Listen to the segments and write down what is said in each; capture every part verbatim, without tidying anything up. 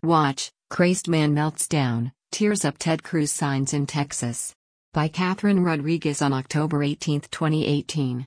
Watch, Crazed Man Melts Down, Tears Up Ted Cruz Signs in Texas. By Catherine Rodriguez on October eighteenth, twenty eighteen.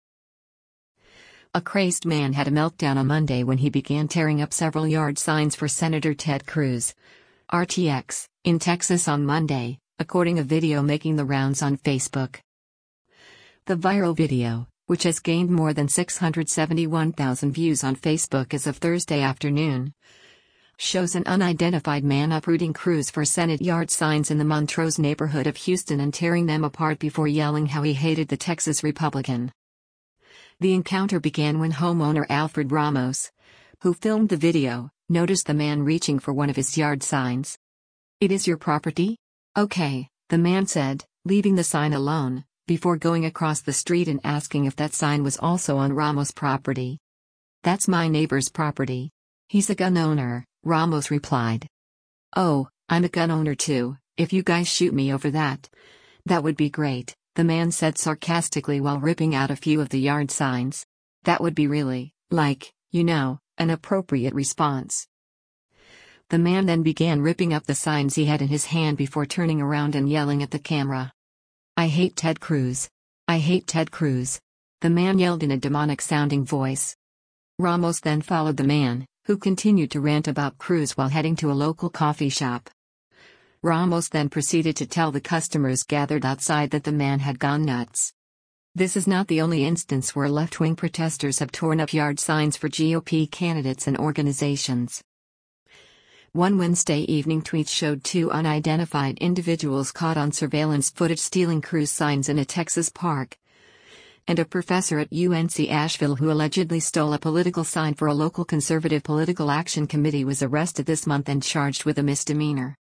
A crazed man had a meltdown on Monday when he began tearing up several yard signs for Senator Ted Cruz, R T X, in Texas on Monday, according to a video making the rounds on Facebook. The viral video, which has gained more than six hundred seventy-one thousand views on Facebook as of Thursday afternoon, shows an unidentified man uprooting Cruz for Senate yard signs in the Montrose neighborhood of Houston and tearing them apart before yelling how he hated the Texas Republican. The encounter began when homeowner Alfred Ramos, who filmed the video, noticed the man reaching for one of his yard signs. "It is your property? Okay," the man said, leaving the sign alone, before going across the street and asking if that sign was also on Ramos' property. "That's my neighbor's property. He's a gun owner," Ramos replied. "Oh, I'm a gun owner too. If you guys shoot me over that, that would be great," the man said sarcastically while ripping out a few of the yard signs. "That would be really, like, you know, an appropriate response." The man then began ripping up the signs he had in his hand before turning around and yelling at the camera. "I hate Ted Cruz. I hate Ted Cruz," the man yelled in a demonic-sounding voice. Ramos then followed the man, who continued to rant about Cruz while heading to a local coffee shop. Ramos then proceeded to tell the customers gathered outside that the man had gone nuts. This is not the only instance where left-wing protesters have torn up yard signs for G O P candidates and organizations. One Wednesday evening tweet showed two unidentified individuals caught on surveillance footage stealing Cruz signs in a Texas park, and a professor at U N C Asheville who allegedly stole a political sign for a local conservative political action committee was arrested this month and charged with a misdemeanor.